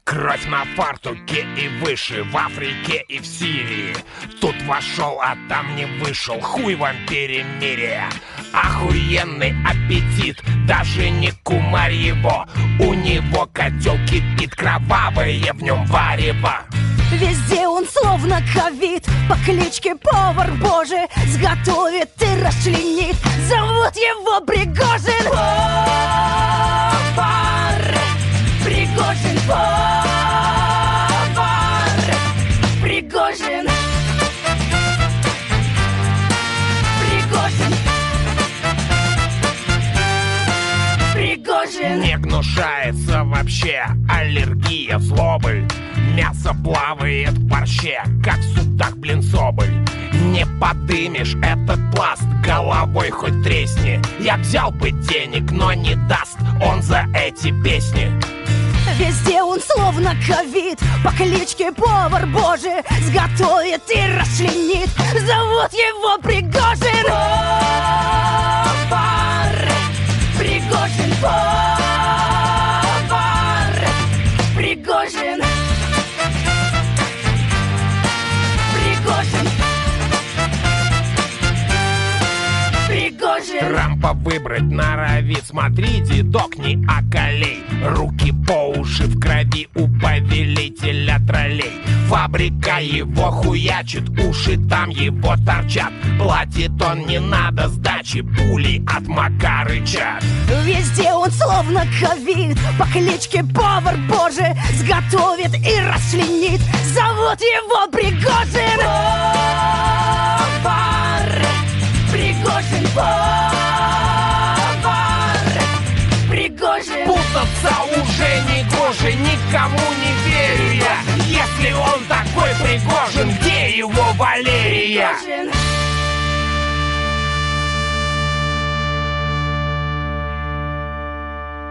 Кровь на фартуке и выше, в Африке и в Сирии. Тут вошел, а там не вышел, хуй вам перемирие. Охуенный аппетит, даже не кумарь его. У него котел кипит, кровавое в нем варево. Везде он словно ковид, по кличке Повар Божий. Сготовит и расчленит, зовут его Пригожин. Повар, Пригожин, повар, Пригожин. Пригожин. Пригожин. Не гнушается вообще аллергия, злобы. Мясо плавает в борще, как в судах, блин, соболь. Не подымешь этот пласт, головой хоть тресни. Я взял бы денег, но не даст он за эти песни. Везде он словно ковид, по кличке Повар Божий. Сготовит и расчленит, зовут его Пригожин. Повар, Пригожин, повар, Пригожин. Пригожин. Пригожин. Трампа выбрать норовит, смотри, дедок, не околей. Руки по уши в крови у повелителя троллей. Фабрика его хуячит, уши там его торчат. Платит он, не надо сдачи, пули от Макарыча. Везде он словно ковид, по кличке Повар Божий. Сготовит и расчленит, зовут его Пригожин. Повар, Пригожин, повар, Пригожин. Путаться уже не гоже, никому не верю я. Если он такой Пригожин, где его Валерия? Пригожин.